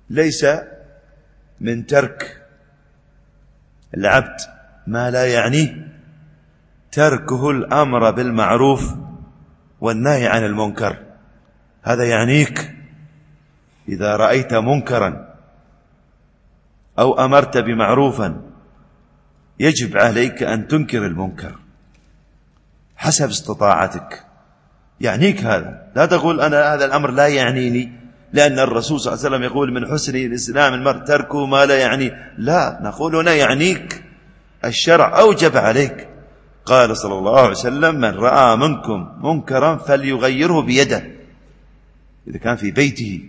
ليس من ترك العبد ما لا يعنيه تركه الأمر بالمعروف والنهي عن المنكر. هذا يعنيك إذا رأيت منكرا أو أمرت بمعروفا يجب عليك أن تنكر المنكر حسب استطاعتك. يعنيك هذا، لا تقول أنا هذا الأمر لا يعنيني، لأن الرسول صلى الله عليه وسلم يقول من حسن الإسلام المرء تركه ما لا يعنيه. لا، نقول هنا يعنيك، الشرع أوجب عليك. قال صلى الله عليه وسلم من رأى منكم منكرا فليغيره بيده. إذا كان في بيته،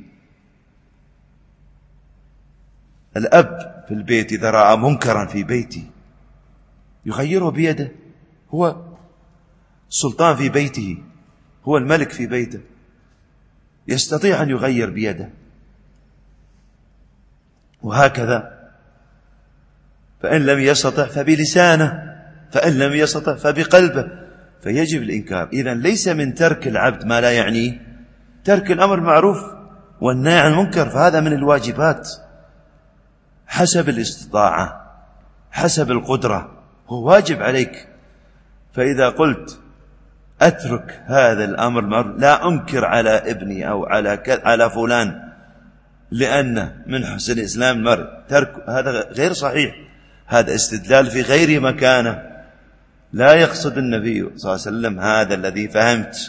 الأب في البيت إذا رأى منكرا في بيته يغيره بيده، هو السلطان في بيته، هو الملك في بيته، يستطيع أن يغير بيده. وهكذا فإن لم يستطع فبلسانه، فإن لم يستطع فبقلبه، فيجب الإنكار. إذن ليس من ترك العبد ما لا يعنيه ترك الأمر المعروف والنهي عن المنكر، فهذا من الواجبات حسب الاستطاعة حسب القدرة، هو واجب عليك. فإذا قلت أترك هذا الأمر المعروف، لا أنكر على ابني أو على فلان لأنه من حسن الإسلام المرء ترك، هذا غير صحيح، هذا استدلال في غير مكانه. لا يقصد النبي صلى الله عليه وسلم هذا الذي فهمت.